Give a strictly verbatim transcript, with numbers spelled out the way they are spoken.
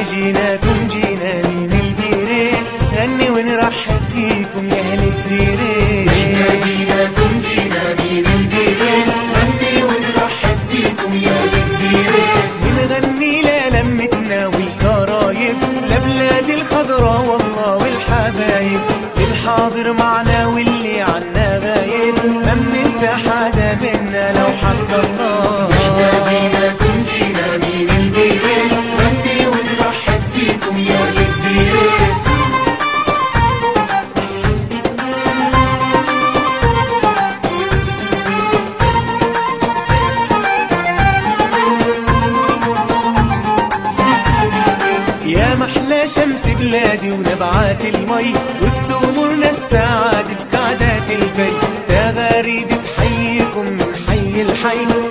جيناكم جينا من البيرين نغني ونرحب فيكم يا اهل الديرين. احنا جيناكم جينا من البيرين نغني ونرحب فيكم يا اهل الديرين. بنغني للمتنا والكرايب لبلاد الخضرا والله والحبايب، للحاضر معنا واللي عنا غايب ما بننسى حدا منا لو حق الله. احنا جيناكم جينا من البيرين نغني ونرحب فيكم يا اهل الديرين. يا محلى شمس بلادي ونبعات المي وبتغمرنا السعادة بقعدات الفي، تغاريد تحييكم من حي الحي